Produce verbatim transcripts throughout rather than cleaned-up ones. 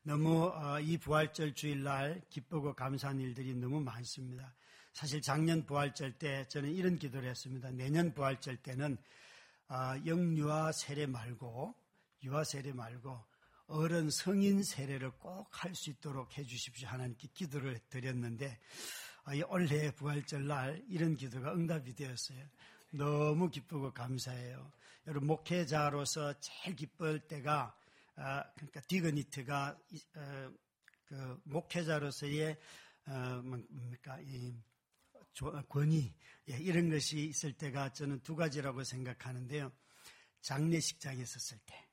너무 이 부활절 주일날 기쁘고 감사한 일들이 너무 많습니다. 사실 작년 부활절 때 저는 이런 기도를 했습니다. 내년 부활절 때는 영유아 세례 말고 유아 세례 말고 어른 성인 세례를 꼭 할 수 있도록 해 주십시오. 하나님께 기도를 드렸는데 올해 부활절 날 이런 기도가 응답이 되었어요. 너무 기쁘고 감사해요. 여러분, 목회자로서 제일 기쁠 때가 그러니까 디그니트가 그 목회자로서의 뭡니까 이 권위 이런 것이 있을 때가 저는 두 가지라고 생각하는데요. 장례식장에 섰을 때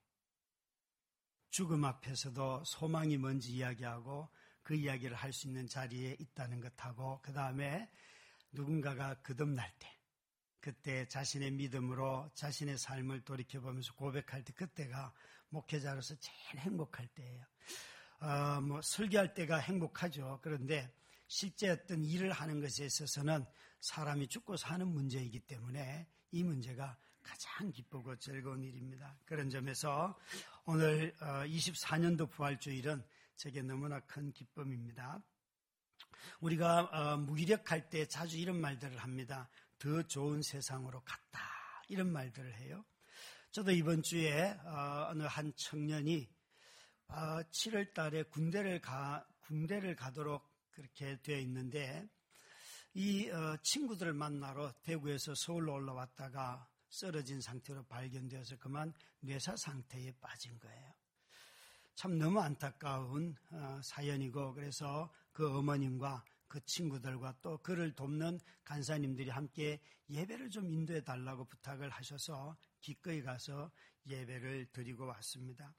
죽음 앞에서도 소망이 뭔지 이야기하고 그 이야기를 할 수 있는 자리에 있다는 것하고 그 다음에 누군가가 거듭날 때 그때 자신의 믿음으로 자신의 삶을 돌이켜보면서 고백할 때 그때가 목회자로서 제일 행복할 때예요. 어, 뭐 설교할 때가 행복하죠. 그런데 실제 어떤 일을 하는 것에 있어서는 사람이 죽고 사는 문제이기 때문에 이 문제가 가장 기쁘고 즐거운 일입니다. 그런 점에서 오늘 이십사 년도 부활주일은 제게 너무나 큰 기쁨입니다. 우리가 무기력할 때 자주 이런 말들을 합니다. 더 좋은 세상으로 갔다 이런 말들을 해요. 저도 이번 주에 어느 한 청년이 칠월 달에 군대를 가 군대를 가도록 그렇게 되어 있는데 이 친구들을 만나러 대구에서 서울로 올라왔다가 쓰러진 상태로 발견되어서 그만 뇌사 상태에 빠진 거예요. 참 너무 안타까운 사연이고 그래서 그 어머님과 그 친구들과 또 그를 돕는 간사님들이 함께 예배를 좀 인도해 달라고 부탁을 하셔서 기꺼이 가서 예배를 드리고 왔습니다.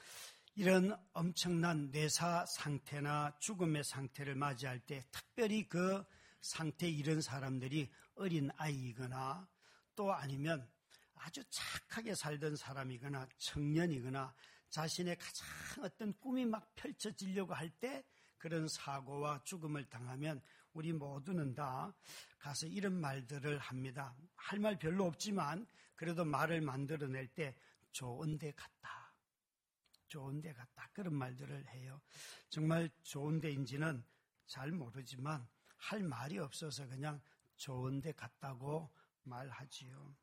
이런 엄청난 뇌사 상태나 죽음의 상태를 맞이할 때 특별히 그 상태에 이른 사람들이 어린 아이이거나 또 아니면 아주 착하게 살던 사람이거나 청년이거나 자신의 가장 어떤 꿈이 막 펼쳐지려고 할 때 그런 사고와 죽음을 당하면 우리 모두는 다 가서 이런 말들을 합니다. 할 말 별로 없지만 그래도 말을 만들어낼 때 좋은 데 갔다. 좋은 데 갔다. 그런 말들을 해요. 정말 좋은 데인지는 잘 모르지만 할 말이 없어서 그냥 좋은 데 갔다고 말하지요.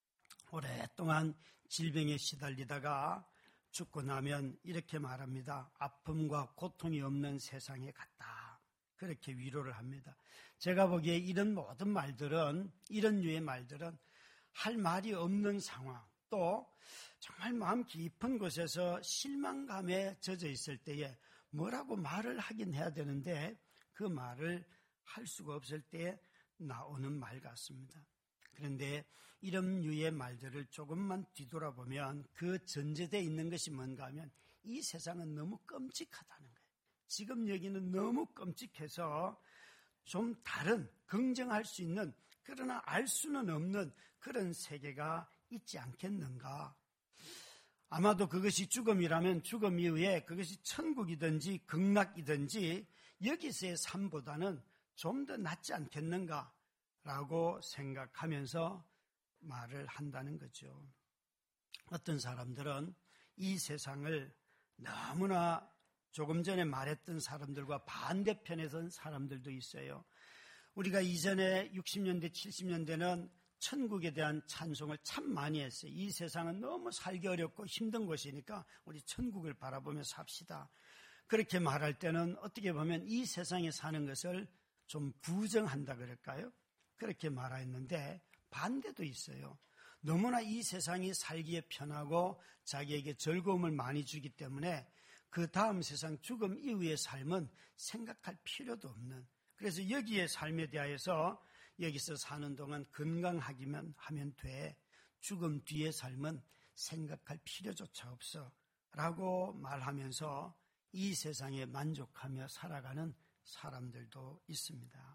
오랫동안 질병에 시달리다가 죽고 나면 이렇게 말합니다. 아픔과 고통이 없는 세상에 갔다. 그렇게 위로를 합니다. 제가 보기에 이런 모든 말들은 이런 류의 말들은 할 말이 없는 상황 또 정말 마음 깊은 곳에서 실망감에 젖어 있을 때에 뭐라고 말을 하긴 해야 되는데 그 말을 할 수가 없을 때에 나오는 말 같습니다. 그런데 이런 류의 말들을 조금만 뒤돌아보면 그 전제되어 있는 것이 뭔가 하면 이 세상은 너무 끔찍하다는 거예요. 지금 여기는 너무 끔찍해서 좀 다른 긍정할 수 있는 그러나 알 수는 없는 그런 세계가 있지 않겠는가. 아마도 그것이 죽음이라면 죽음 이후에 그것이 천국이든지 극락이든지 여기서의 삶보다는 좀 더 낫지 않겠는가 라고 생각하면서 말을 한다는 거죠. 어떤 사람들은 이 세상을 너무나 조금 전에 말했던 사람들과 반대편에 선 사람들도 있어요. 우리가 이전에 육십 년대, 칠십 년대는 천국에 대한 찬송을 참 많이 했어요. 이 세상은 너무 살기 어렵고 힘든 곳이니까 우리 천국을 바라보며 삽시다. 그렇게 말할 때는 어떻게 보면 이 세상에 사는 것을 좀 부정한다 그럴까요? 그렇게 말했는데 반대도 있어요. 너무나 이 세상이 살기에 편하고 자기에게 즐거움을 많이 주기 때문에 그 다음 세상 죽음 이후의 삶은 생각할 필요도 없는, 그래서 여기의 삶에 대하여서 여기서 사는 동안 건강하기만 하면 돼. 죽음 뒤의 삶은 생각할 필요조차 없어 라고 말하면서 이 세상에 만족하며 살아가는 사람들도 있습니다.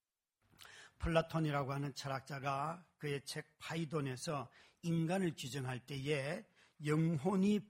플라톤이라고 하는 철학자가 그의 책 파이돈에서 인간을 규정할 때에 영혼이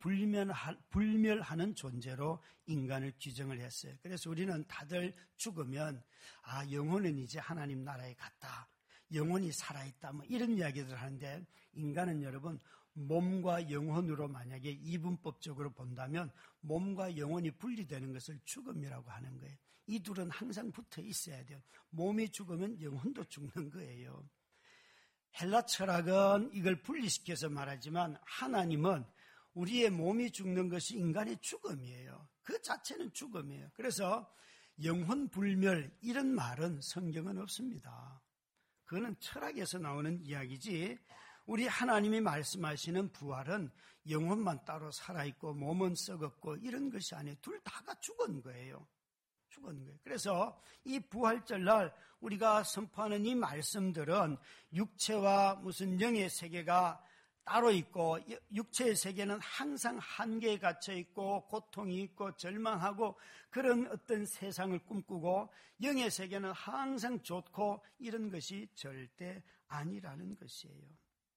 불멸하는 존재로 인간을 규정을 했어요. 그래서 우리는 다들 죽으면 아 영혼은 이제 하나님 나라에 갔다, 영혼이 살아있다 뭐 이런 이야기들을 하는데 인간은 여러분 몸과 영혼으로 만약에 이분법적으로 본다면 몸과 영혼이 분리되는 것을 죽음이라고 하는 거예요. 이 둘은 항상 붙어 있어야 돼요. 몸이 죽으면 영혼도 죽는 거예요. 헬라 철학은 이걸 분리시켜서 말하지만 하나님은 우리의 몸이 죽는 것이 인간의 죽음이에요. 그 자체는 죽음이에요. 그래서 영혼 불멸 이런 말은 성경은 없습니다. 그거는 철학에서 나오는 이야기지 우리 하나님이 말씀하시는 부활은 영혼만 따로 살아있고 몸은 썩었고 이런 것이 아니에요. 둘 다가 죽은 거예요. 죽은 거예요. 그래서 이 부활절날 우리가 선포하는 이 말씀들은 육체와 무슨 영의 세계가 따로 있고 육체의 세계는 항상 한계에 갇혀 있고 고통이 있고 절망하고 그런 어떤 세상을 꿈꾸고 영의 세계는 항상 좋고 이런 것이 절대 아니라는 것이에요.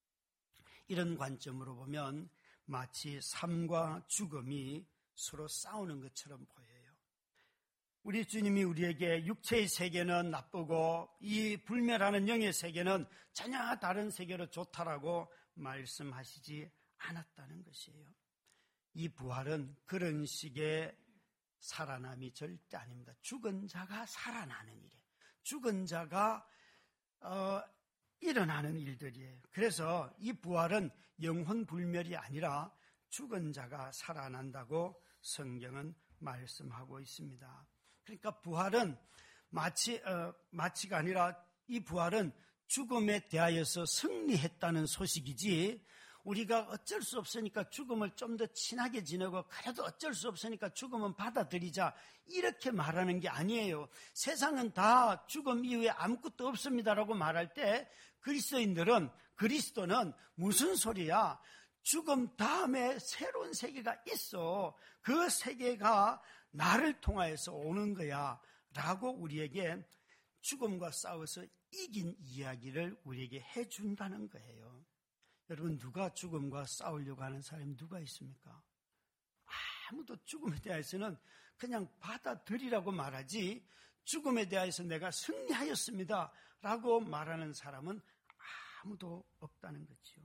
이런 관점으로 보면 마치 삶과 죽음이 서로 싸우는 것처럼 보여요. 우리 주님이 우리에게 육체의 세계는 나쁘고 이 불멸하는 영의 세계는 전혀 다른 세계로 좋다라고 말씀하시지 않았다는 것이에요. 이 부활은 그런 식의 살아남이 절대 아닙니다. 죽은 자가 살아나는 일이에요. 죽은 자가 어, 일어나는 일들이에요. 그래서 이 부활은 영혼 불멸이 아니라 죽은 자가 살아난다고 성경은 말씀하고 있습니다. 그러니까 부활은 마치, 어, 마치가 아니라 이 부활은 죽음에 대하여서 승리했다는 소식이지 우리가 어쩔 수 없으니까 죽음을 좀 더 친하게 지내고 그래도 어쩔 수 없으니까 죽음은 받아들이자 이렇게 말하는 게 아니에요. 세상은 다 죽음 이후에 아무것도 없습니다라고 말할 때 그리스도인들은 그리스도는 무슨 소리야? 죽음 다음에 새로운 세계가 있어. 그 세계가 나를 통하여서 오는 거야 라고 우리에게 죽음과 싸워서 이긴 이야기를 우리에게 해준다는 거예요. 여러분 누가 죽음과 싸우려고 하는 사람이 누가 있습니까? 아무도 죽음에 대해서는 그냥 받아들이라고 말하지 죽음에 대해서 내가 승리하였습니다 라고 말하는 사람은 아무도 없다는 거죠.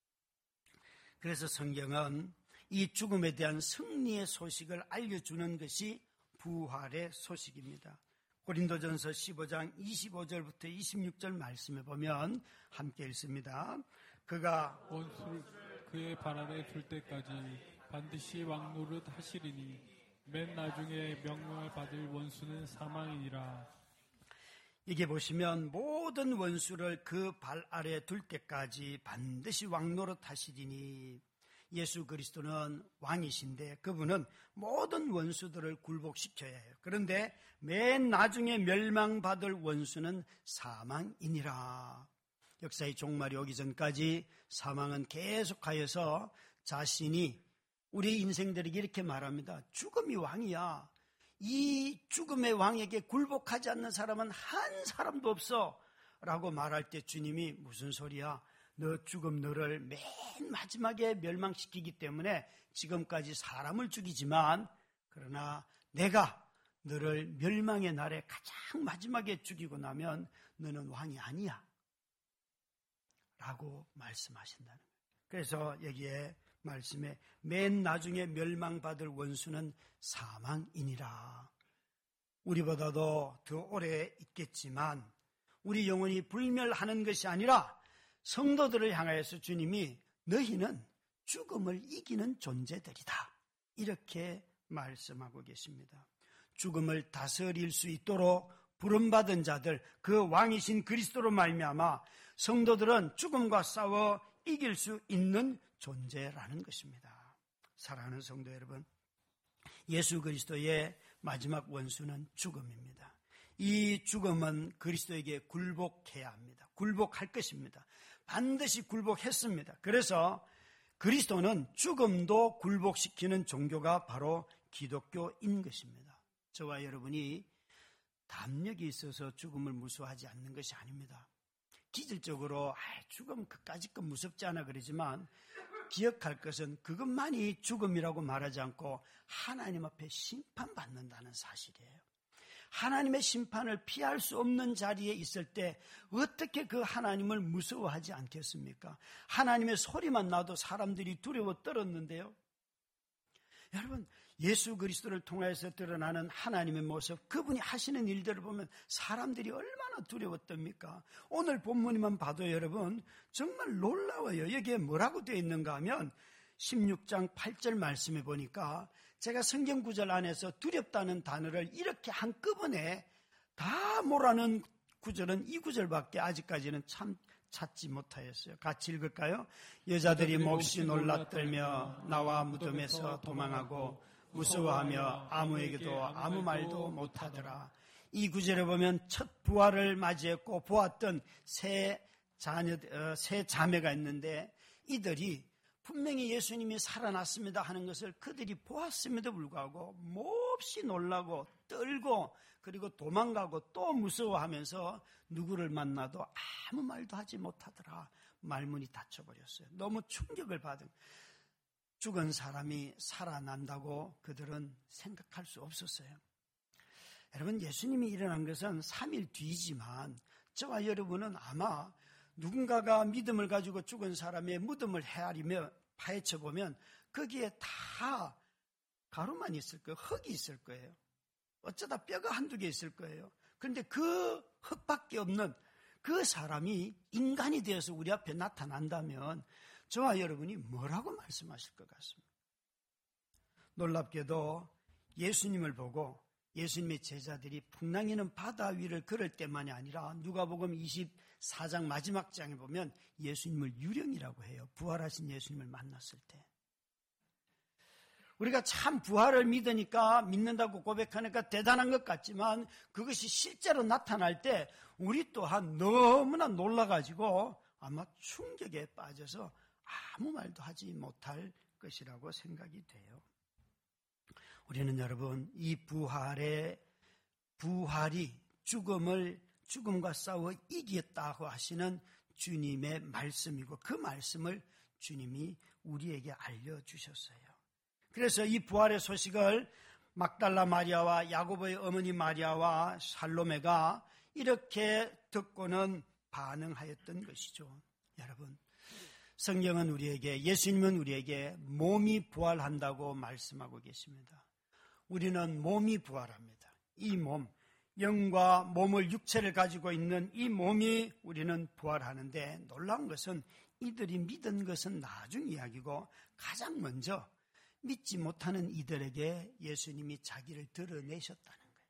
그래서 성경은 이 죽음에 대한 승리의 소식을 알려주는 것이 부활의 소식입니다. 고린도전서 십오 장 이십오 절부터 이십육 절 말씀에 보면 함께 읽습니다. 그가 원수를 그의 발 아래 둘 때까지 반드시 왕노릇 하시리니 맨 나중에 명령을 받을 원수는 사망이니라. 이게 보시면 모든 원수를 그 발 아래 둘 때까지 반드시 왕노릇 하시리니 예수 그리스도는 왕이신데 그분은 모든 원수들을 굴복시켜야 해요. 그런데 맨 나중에 멸망받을 원수는 사망이니라. 역사의 종말이 오기 전까지 사망은 계속하여서 자신이 우리 인생들에게 이렇게 말합니다. 죽음이 왕이야. 이 죽음의 왕에게 굴복하지 않는 사람은 한 사람도 없어 라고 말할 때 주님이 무슨 소리야? 너 죽음 너를 맨 마지막에 멸망시키기 때문에 지금까지 사람을 죽이지만 그러나 내가 너를 멸망의 날에 가장 마지막에 죽이고 나면 너는 왕이 아니야 라고 말씀하신다는 거예요. 그래서 여기에 말씀에 맨 나중에 멸망받을 원수는 사망이니라. 우리보다도 더 오래 있겠지만 우리 영혼이 불멸하는 것이 아니라 성도들을 향하여서 주님이 너희는 죽음을 이기는 존재들이다. 이렇게 말씀하고 계십니다. 죽음을 다스릴 수 있도록 부름받은 자들, 그 왕이신 그리스도로 말미암아 성도들은 죽음과 싸워 이길 수 있는 존재라는 것입니다. 사랑하는 성도 여러분, 예수 그리스도의 마지막 원수는 죽음입니다. 이 죽음은 그리스도에게 굴복해야 합니다. 굴복할 것입니다. 반드시 굴복했습니다. 그래서 그리스도는 죽음도 굴복시키는 종교가 바로 기독교인 것입니다. 저와 여러분이 담력이 있어서 죽음을 무서워하지 않는 것이 아닙니다. 기질적으로 아, 죽음 그까짓 건 무섭지 않아 그러지만 기억할 것은 그것만이 죽음이라고 말하지 않고 하나님 앞에 심판받는다는 사실이에요. 하나님의 심판을 피할 수 없는 자리에 있을 때 어떻게 그 하나님을 무서워하지 않겠습니까? 하나님의 소리만 나도 사람들이 두려워 떨었는데요. 여러분, 예수 그리스도를 통해서 드러나는 하나님의 모습, 그분이 하시는 일들을 보면 사람들이 얼마나 두려웠답니까? 오늘 본문만 봐도 여러분 정말 놀라워요. 여기에 뭐라고 되어 있는가 하면 십육 장 팔 절 말씀에 보니까 제가 성경 구절 안에서 두렵다는 단어를 이렇게 한꺼번에 다 몰아넣은 구절은 이 구절밖에 아직까지는 참 찾지 못하였어요. 같이 읽을까요? 여자들이 몹시 놀라떨며 나와 무덤에서 도망하고 무서워하며 아무에게도 아무 말도 못하더라. 이 구절에 보면 첫 부활을 맞이했고 보았던 세 자녀, 세 자매가 있는데 이들이 분명히 예수님이 살아났습니다 하는 것을 그들이 보았음에도 불구하고 몹시 놀라고 떨고 그리고 도망가고 또 무서워하면서 누구를 만나도 아무 말도 하지 못하더라. 말문이 닫혀버렸어요. 너무 충격을 받은 죽은 사람이 살아난다고 그들은 생각할 수 없었어요. 여러분, 예수님이 일어난 것은 삼 일 뒤지만 저와 여러분은 아마 누군가가 믿음을 가지고 죽은 사람의 무덤을 헤아리며 파헤쳐 보면 거기에 다 가루만 있을 거예요. 흙이 있을 거예요. 어쩌다 뼈가 한두 개 있을 거예요. 그런데 그 흙밖에 없는 그 사람이 인간이 되어서 우리 앞에 나타난다면 저와 여러분이 뭐라고 말씀하실 것 같습니다. 놀랍게도 예수님을 보고 예수님의 제자들이 풍랑이는 바다 위를 걸을 때만이 아니라 누가복음 이십사 장 마지막 장에 보면 예수님을 유령이라고 해요. 부활하신 예수님을 만났을 때. 우리가 참 부활을 믿으니까 믿는다고 고백하니까 대단한 것 같지만 그것이 실제로 나타날 때 우리 또한 너무나 놀라가지고 아마 충격에 빠져서 아무 말도 하지 못할 것이라고 생각이 돼요. 우리는 여러분 이 부활의 부활이 죽음을 죽음과 싸워 이겼다고 하시는 주님의 말씀이고 그 말씀을 주님이 우리에게 알려주셨어요. 그래서 이 부활의 소식을 막달라 마리아와 야고보의 어머니 마리아와 살로메가 이렇게 듣고는 반응하였던 것이죠. 여러분, 성경은 우리에게, 예수님은 우리에게 몸이 부활한다고 말씀하고 계십니다. 우리는 몸이 부활합니다. 이 몸, 영과 몸을 육체를 가지고 있는 이 몸이 우리는 부활하는데 놀라운 것은 이들이 믿은 것은 나중 이야기고 가장 먼저 믿지 못하는 이들에게 예수님이 자기를 드러내셨다는 거예요.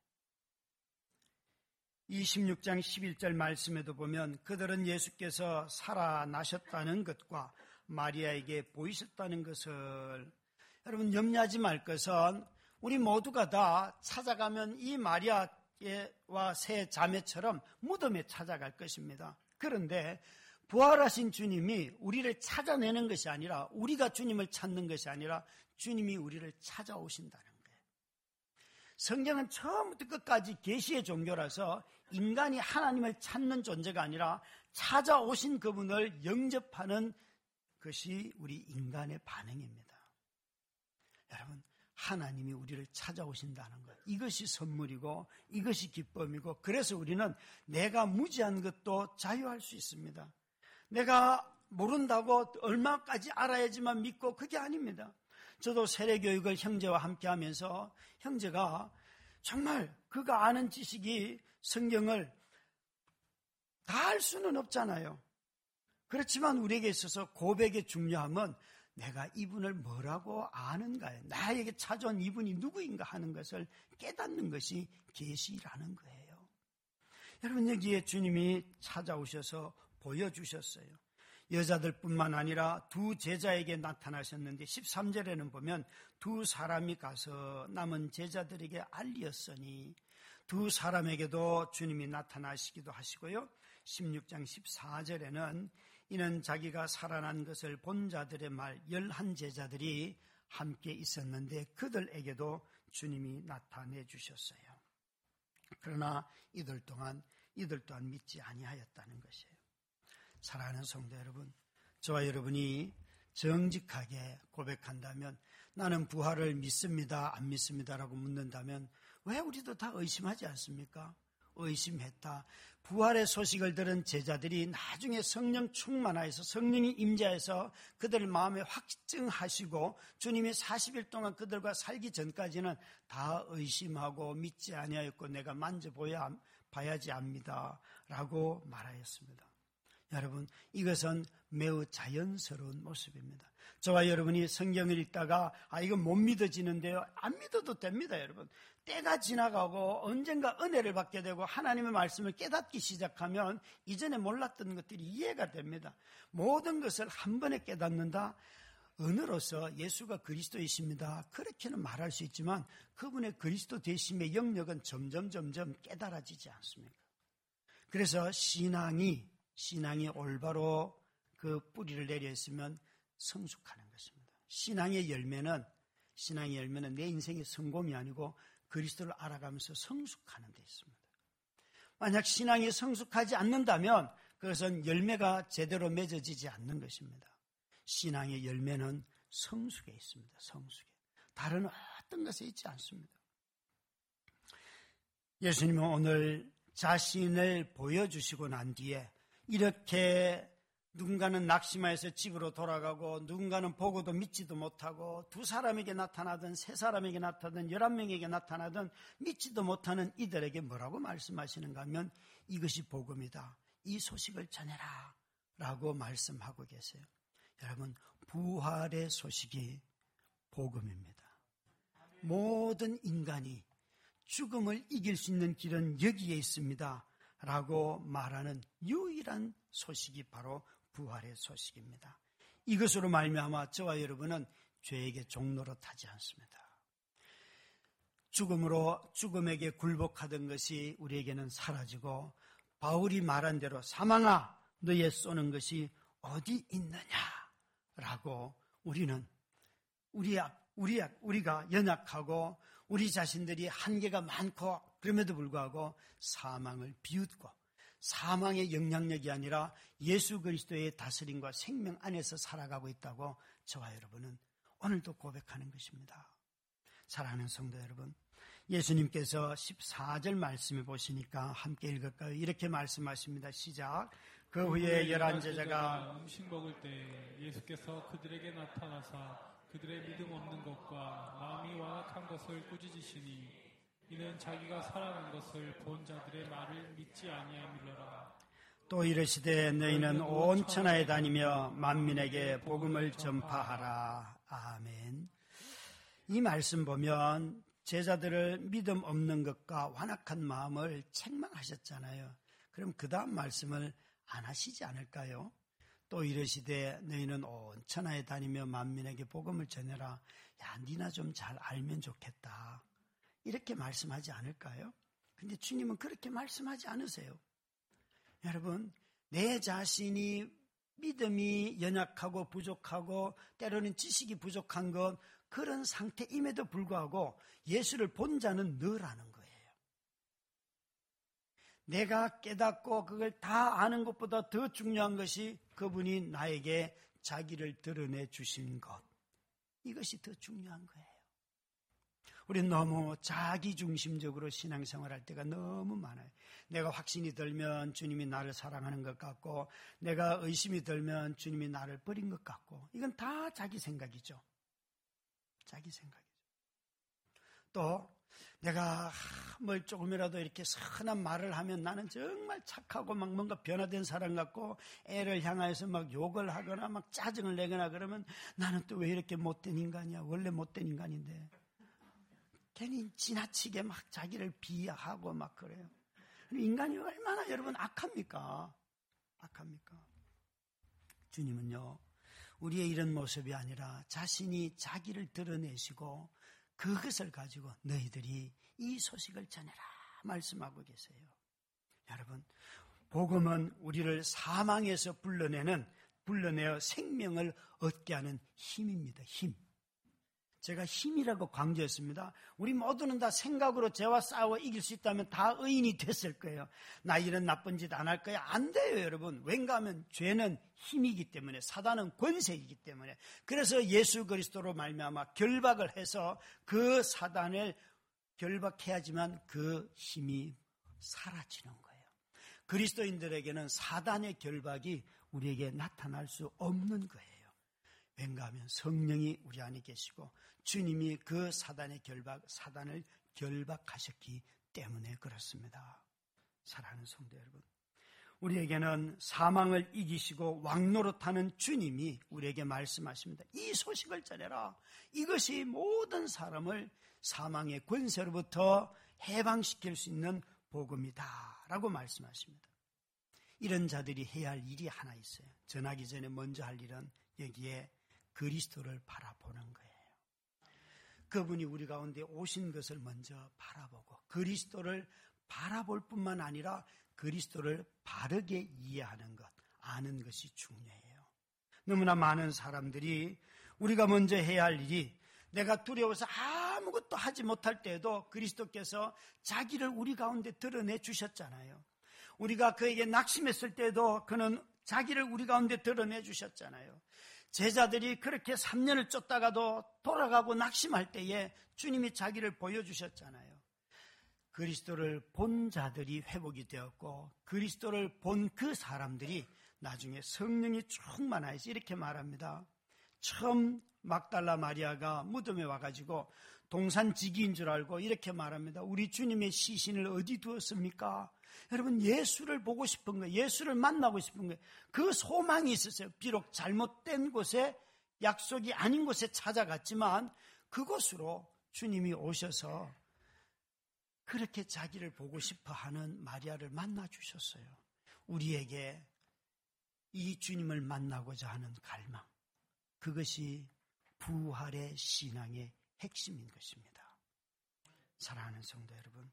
이십육 장 십일 절 말씀에도 보면 그들은 예수께서 살아나셨다는 것과 마리아에게 보이셨다는 것을 여러분 염려하지 말 것은 우리 모두가 다 찾아가면 이 마리아와 세 자매처럼 무덤에 찾아갈 것입니다. 그런데 부활하신 주님이 우리를 찾아내는 것이 아니라 우리가 주님을 찾는 것이 아니라 주님이 우리를 찾아오신다는 거예요. 성경은 처음부터 끝까지 계시의 종교라서 인간이 하나님을 찾는 존재가 아니라 찾아오신 그분을 영접하는 것이 우리 인간의 반응입니다. 여러분, 하나님이 우리를 찾아오신다는 것, 이것이 선물이고 이것이 기쁨이고 그래서 우리는 내가 무지한 것도 자유할 수 있습니다. 내가 모른다고 얼마까지 알아야지만 믿고 그게 아닙니다. 저도 세례교육을 형제와 함께 하면서 형제가 정말 그가 아는 지식이 성경을 다 알 수는 없잖아요. 그렇지만 우리에게 있어서 고백의 중요함은 내가 이분을 뭐라고 아는가요? 나에게 찾아온 이분이 누구인가 하는 것을 깨닫는 것이 계시라는 거예요. 여러분, 여기에 주님이 찾아오셔서 보여주셨어요. 여자들뿐만 아니라 두 제자에게 나타나셨는데 십삼 절에는 보면 두 사람이 가서 남은 제자들에게 알렸으니 두 사람에게도 주님이 나타나시기도 하시고요. 십육 장 십사 절에는 이는 자기가 살아난 것을 본 자들의 말 열한 제자들이 함께 있었는데 그들에게도 주님이 나타내 주셨어요. 그러나 이들 동안 이들 또한 믿지 아니하였다는 것이에요. 사랑하는 성도 여러분, 저와 여러분이 정직하게 고백한다면, 나는 부활을 믿습니다, 안 믿습니다라고 묻는다면 왜 우리도 다 의심하지 않습니까? 의심했다. 부활의 소식을 들은 제자들이 나중에 성령 충만하여서 성령이 임재해서 그들 마음에 확증하시고 주님이 사십 일 동안 그들과 살기 전까지는 다 의심하고 믿지 아니하였고 내가 만져봐야 봐야지 압니다 라고 말하였습니다. 여러분, 이것은 매우 자연스러운 모습입니다. 저와 여러분이 성경을 읽다가 아 이건 못 믿어지는데요. 안 믿어도 됩니다. 여러분. 때가 지나가고 언젠가 은혜를 받게 되고 하나님의 말씀을 깨닫기 시작하면 이전에 몰랐던 것들이 이해가 됩니다. 모든 것을 한 번에 깨닫는다. 은으로서 예수가 그리스도이십니다. 그렇게는 말할 수 있지만 그분의 그리스도 되심의 영역은 점점 점점 깨달아지지 않습니까? 그래서 신앙이 신앙이 올바로 그 뿌리를 내려 있으면 성숙하는 것입니다. 신앙의 열매는 신앙의 열매는 내 인생의 성공이 아니고 그리스도를 알아가면서 성숙하는 데 있습니다. 만약 신앙이 성숙하지 않는다면 그것은 열매가 제대로 맺어지지 않는 것입니다. 신앙의 열매는 성숙에 있습니다. 성숙에. 다른 어떤 것에 있지 않습니다. 예수님은 오늘 자신을 보여주시고 난 뒤에 이렇게 누군가는 낙심해서 집으로 돌아가고 누군가는 보고도 믿지도 못하고 두 사람에게 나타나든 세 사람에게 나타나든 열한 명에게 나타나든 믿지도 못하는 이들에게 뭐라고 말씀하시는가 하면 이것이 복음이다. 이 소식을 전해라 라고 말씀하고 계세요. 여러분, 부활의 소식이 복음입니다. 모든 인간이 죽음을 이길 수 있는 길은 여기에 있습니다 라고 말하는 유일한 소식이 바로 부활의 소식입니다. 이것으로 말미암아 저와 여러분은 죄에게 종로로 타지 않습니다. 죽음으로 죽음에게 굴복하던 것이 우리에게는 사라지고 바울이 말한 대로 사망아 너의 쏘는 것이 어디 있느냐라고 우리는 우리 우리 우리가 연약하고 우리 자신들이 한계가 많고 그럼에도 불구하고 사망을 비웃고 사망의 영향력이 아니라 예수 그리스도의 다스림과 생명 안에서 살아가고 있다고 저와 여러분은 오늘도 고백하는 것입니다. 사랑하는 성도 여러분, 예수님께서 십사 절 말씀을 보시니까 함께 읽을까요? 이렇게 말씀하십니다. 시작. 그 후에 열한 제자가 음식 먹을 때 예수께서 그들에게 나타나사 그들의 믿음 없는 것과 마음이 완악한 것을 꾸짖으시니 이는 자기가 살아난 것을 본 자들의 말을 믿지 아니함이로라. 또 이르시되 너희는 온 천하에 다니며 만민에게 복음을 전파하라. 아멘. 이 말씀 보면 제자들을 믿음 없는 것과 완악한 마음을 책망하셨잖아요. 그럼 그 다음 말씀을 안 하시지 않을까요? 또 이르시되 너희는 온 천하에 다니며 만민에게 복음을 전해라. 야, 니나 좀 잘 알면 좋겠다. 이렇게 말씀하지 않을까요? 근데 주님은 그렇게 말씀하지 않으세요. 여러분, 내 자신이 믿음이 연약하고 부족하고 때로는 지식이 부족한 것 그런 상태임에도 불구하고 예수를 본 자는 너라는 거예요. 내가 깨닫고 그걸 다 아는 것보다 더 중요한 것이 그분이 나에게 자기를 드러내 주신 것. 이것이 더 중요한 거예요. 우리는 너무 자기중심적으로 신앙생활할 때가 너무 많아요. 내가 확신이 들면 주님이 나를 사랑하는 것 같고 내가 의심이 들면 주님이 나를 버린 것 같고 이건 다 자기 생각이죠. 자기 생각이죠. 또 내가 뭘 조금이라도 이렇게 선한 말을 하면 나는 정말 착하고 막 뭔가 변화된 사람 같고 애를 향해서 막 욕을 하거나 막 짜증을 내거나 그러면 나는 또 왜 이렇게 못된 인간이야. 원래 못된 인간인데. 괜히 지나치게 막 자기를 비하하고 막 그래요. 인간이 얼마나 여러분 악합니까? 악합니까? 주님은요, 우리의 이런 모습이 아니라 자신이 자기를 드러내시고 그것을 가지고 너희들이 이 소식을 전해라 말씀하고 계세요. 여러분, 복음은 우리를 사망에서 불러내는, 불러내어 생명을 얻게 하는 힘입니다. 힘. 제가 힘이라고 강조했습니다. 우리 모두는 다 생각으로 죄와 싸워 이길 수 있다면 다 의인이 됐을 거예요. 나 이런 나쁜 짓 안 할 거야. 안 돼요, 여러분. 왠가 하면 죄는 힘이기 때문에, 사단은 권세이기 때문에. 그래서 예수 그리스도로 말미암아 결박을 해서 그 사단을 결박해야지만 그 힘이 사라지는 거예요. 그리스도인들에게는 사단의 결박이 우리에게 나타날 수 없는 거예요. 왠가 하면 성령이 우리 안에 계시고 주님이 그 사단의 결박, 사단을 결박하셨기 때문에 그렇습니다. 사랑하는 성도 여러분, 우리에게는 사망을 이기시고 왕노릇하는 주님이 우리에게 말씀하십니다. 이 소식을 전해라. 이것이 모든 사람을 사망의 권세로부터 해방시킬 수 있는 복음이다 라고 말씀하십니다. 이런 자들이 해야 할 일이 하나 있어요. 전하기 전에 먼저 할 일은 여기에 그리스도를 바라보는 거예요. 그분이 우리 가운데 오신 것을 먼저 바라보고 그리스도를 바라볼 뿐만 아니라 그리스도를 바르게 이해하는 것, 아는 것이 중요해요. 너무나 많은 사람들이 우리가 먼저 해야 할 일이 내가 두려워서 아무것도 하지 못할 때에도 그리스도께서 자기를 우리 가운데 드러내 주셨잖아요. 우리가 그에게 낙심했을 때도 그는 자기를 우리 가운데 드러내 주셨잖아요. 제자들이 그렇게 삼 년을 쫓다가도 돌아가고 낙심할 때에 주님이 자기를 보여주셨잖아요. 그리스도를 본 자들이 회복이 되었고 그리스도를 본 그 사람들이 나중에 성령이 충만하여서 이렇게 말합니다. 처음 막달라 마리아가 무덤에 와가지고 동산지기인 줄 알고 이렇게 말합니다. 우리 주님의 시신을 어디 두었습니까? 여러분, 예수를 보고 싶은 거예요. 예수를 만나고 싶은 거예요. 그 소망이 있었어요. 비록 잘못된 곳에, 약속이 아닌 곳에 찾아갔지만 그곳으로 주님이 오셔서 그렇게 자기를 보고 싶어 하는 마리아를 만나 주셨어요. 우리에게 이 주님을 만나고자 하는 갈망, 그것이 부활의 신앙의 핵심인 것입니다. 사랑하는 성도 여러분,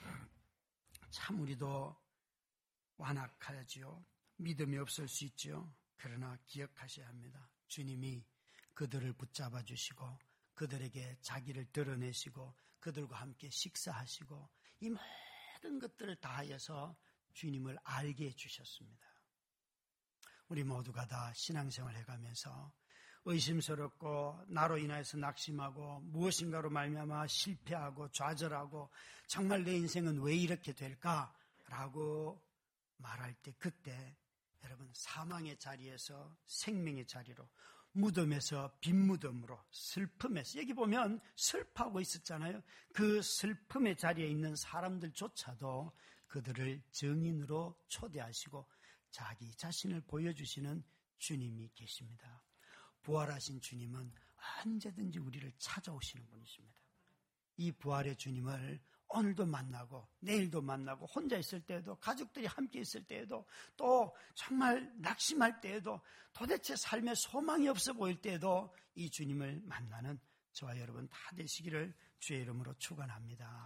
참 우리도 완악하지요. 믿음이 없을 수 있죠. 그러나 기억하셔야 합니다. 주님이 그들을 붙잡아 주시고 그들에게 자기를 드러내시고 그들과 함께 식사하시고 이 모든 것들을 다하여서 주님을 알게 해주셨습니다. 우리 모두가 다 신앙생활 해가면서 의심스럽고 나로 인해서 낙심하고 무엇인가로 말미암아 실패하고 좌절하고 정말 내 인생은 왜 이렇게 될까라고 말할 때 그때 여러분 사망의 자리에서 생명의 자리로 무덤에서 빈 무덤으로 슬픔에서 여기 보면 슬퍼하고 있었잖아요. 그 슬픔의 자리에 있는 사람들조차도 그들을 증인으로 초대하시고 자기 자신을 보여주시는 주님이 계십니다. 부활하신 주님은 언제든지 우리를 찾아오시는 분이십니다. 이 부활의 주님을 오늘도 만나고 내일도 만나고 혼자 있을 때에도 가족들이 함께 있을 때에도 또 정말 낙심할 때에도 도대체 삶에 소망이 없어 보일 때에도 이 주님을 만나는 저와 여러분 다 되시기를 주의 이름으로 축원합니다.